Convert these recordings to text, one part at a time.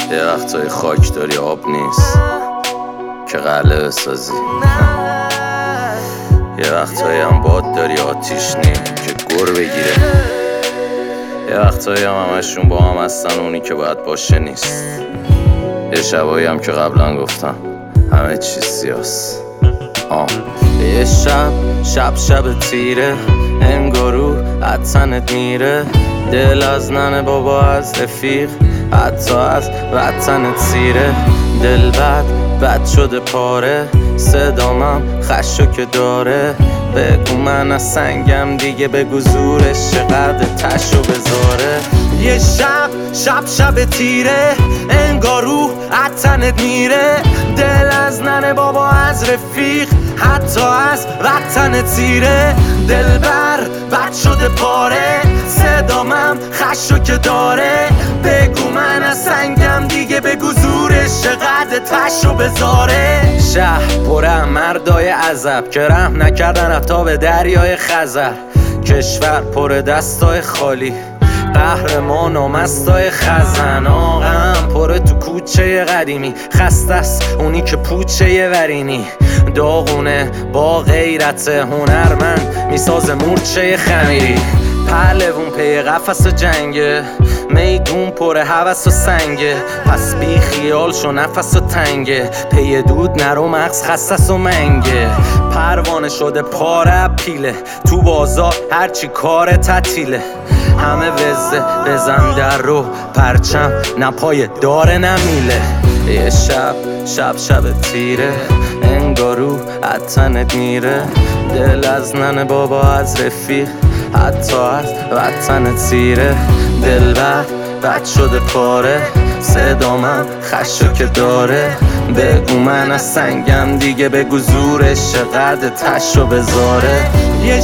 یه وقتای خاک داری آب نیست که قلعه بسازی، یه وقتایی هم باد داری آتیش نیم که گر بگیره، یه وقتایی هم همشون با هم هستن اونی که باید باشه نیست، یه شبایی هم که قبلا گفتم همه چیز سیاست. یه شب تیره انگارو عطنت میره، دل از ننه بابا از رفیق حتی از وطنت سیره، دل بد شده پاره، صدامم خشو که داره، بگو من از سنگم دیگه، بگو زورش چقدر تشو بذاره. یه شب تیره انگارو عطنت میره، دل از ننه بابا از رفیق حتی از وطنت سیره، دل بد شده پاره، صدامم خشو که داره، بگو من از سنگم دیگه، بگو زورش چقدر تشو بذاره. شهر پر مردای عذب که رحم نکردن حتی به دریای خزر، کشور پر دستای خالی، قهرمان و مستای خزن، آقام پره تو کوچه قدیمی، خسته است اونی که پوچه ورینی، داغونه با غیرت هنرمند میساز مورچه خمیری، پهلوون پی قفس و جنگه، میدون پر هوس و سنگه، پس بی خیال شو نفس و تنگه، پی دود نرو مغز خصص و منگه، پروانه شده پاره پیله، تو بازار هرچی کار تعطیله، همه وزه بزن در رو پرچم نپای داره نمیله. یه شب تیره انگارو عطنت میره، دل از ننه بابا از رفیق حتی از وطنت سیره، دل بد شده پاره، صدامم خشو که داره، بگو من از سنگم دیگه، بگو زورش چقدر تشو بذاره. یه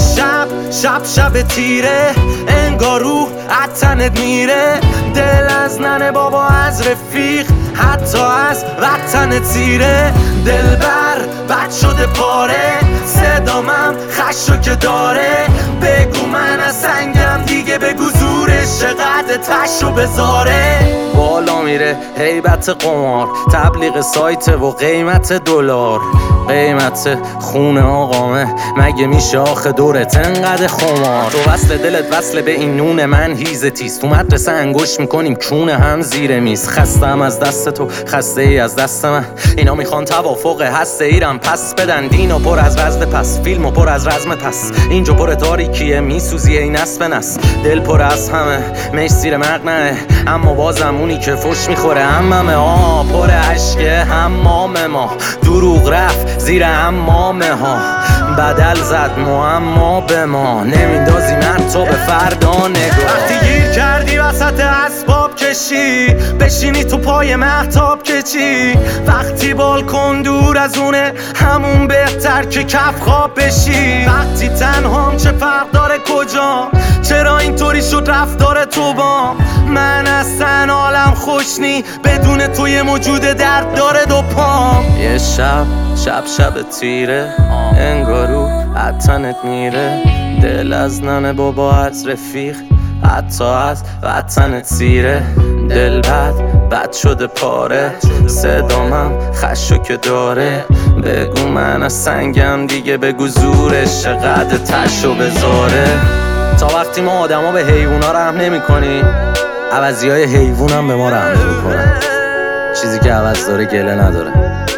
شب تیره انگارو عطنت میره، دل از ننه بابا از رفیق حتی از وطنت سیره، دل بد شده پاره، صدامم خشو که داره، بگو من از سنگم دیگه، بگو زورش چقدر تشو بذاره. بالا میره هیبت قمار، تبلیغ سایت و قیمت دلار، قیمت خونه آقامه مگه میشه آخه دورت انقدر خمار، تو وصل دلت وصل به این نون من هیزه تیز، تو مدرسه انگوش میکنیم کونه هم زیر میز، خستم از دست تو خسته ای از دست من، اینا میخوان توافق هسته ایرم پس بدن، دینو پر از وزد پس، فیلمو پر از رزم پس، اینجا پر تاریکیه میسوزی این نسب نس، دل پر از همه میش زیر مقنعه، اما بازم اونی که فش میخوره هممه، پر عشقه حمام ما، دروغ رفت زیر حمامه ها، بدل زد معما به ما، نمیندازی من تو به فردا نگاه. وقتی گیر کردی وسط اسباب کشی، بشینی تو پای مهتاب کچی، وقتی بالکن دور از اونه همون بهتر که کف خواب بشی، وقتی تنهام چه فرق داره کجا، چرا اینطوری شد رفتار تو با من، اصلا حالم خوش نی بدون تو، یه موجود درد داره دو پام. یه شب تیره انگارو عطنت میره، دل از ننه بابا از رفیق حتی از وطنت سیره، دل بد شده پاره، صدامم خشو که داره، بگو من از سنگم دیگه، بگو زورش چقدر تشو بذاره. تا وقتی ما آدما به حیوونا رحم نمی کنیم، عوضی های حیوون هم به ما رحم نمی کنن، چیزی که عوض داره گله نداره.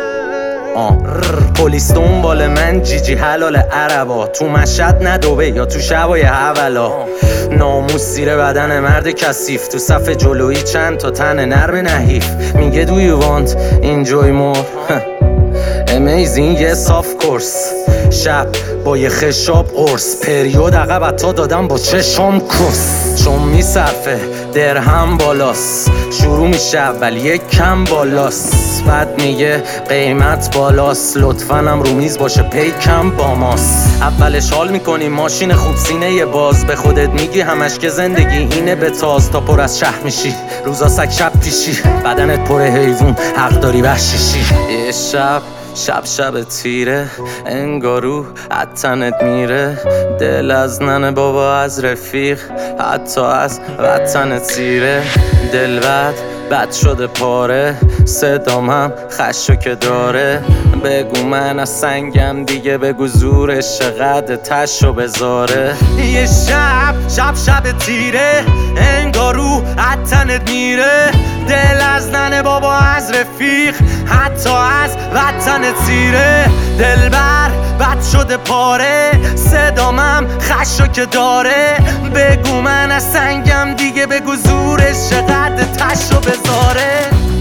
پلیس دنبال من جیجی حلال عربا، تو مشهد ندوبه یا تو شبای حولا، ناموس زیر بدن مرد کثیف، تو صف جلویی چند تا تن نرم نحیف، میگه do you want enjoy more amazing yes of course، شب با یه خشاب قرص، پریود عقب تا دادم با چشم کس، چون میصرفه درهم بالاست، شروع میشه اول یک کم بالاست، بعد میگه قیمت بالاست، لطفاً هم رو میز باشه پیکم با ماست، اولش حال میکنی ماشین خوب سینه یه باز، به خودت میگی همش که زندگی اینه به تاز، تا پر از شه میشی روزا سگ شب پیشی، بدنت پر حیوون حق داری وحشیشی. یه شب تیره انگارو عطنت میره، دل از ننه بابا از رفیق حتی از وطنت سیره، دل بد شده پاره، صدام هم خشو که داره. بگو من از سنگم دیگه، بگو زورش چقدر تشو بذاره. یه شب تیره، انگار رو عطنت میره. دل از ننه بابا، از رفیق، حتی از وطنت سیره. دلبر بد شده پاره، صدامم خشو که داره. بگو من از سنگم دیگه، بگو زورش چقدر تشو بذاره.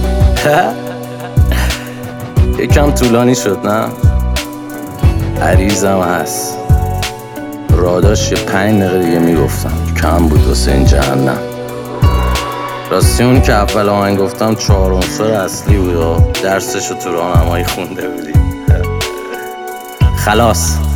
یکم طولانی شد نه؟ عریضم هست، راداش یه 5 دقیقه دیگه میگفتم، کم بود واسه این جهنم. راستی اون که اول آهنگ گفتم 4 عنصر اصلی بود، درسشو تو راهنمایی خونده بودی. خلاص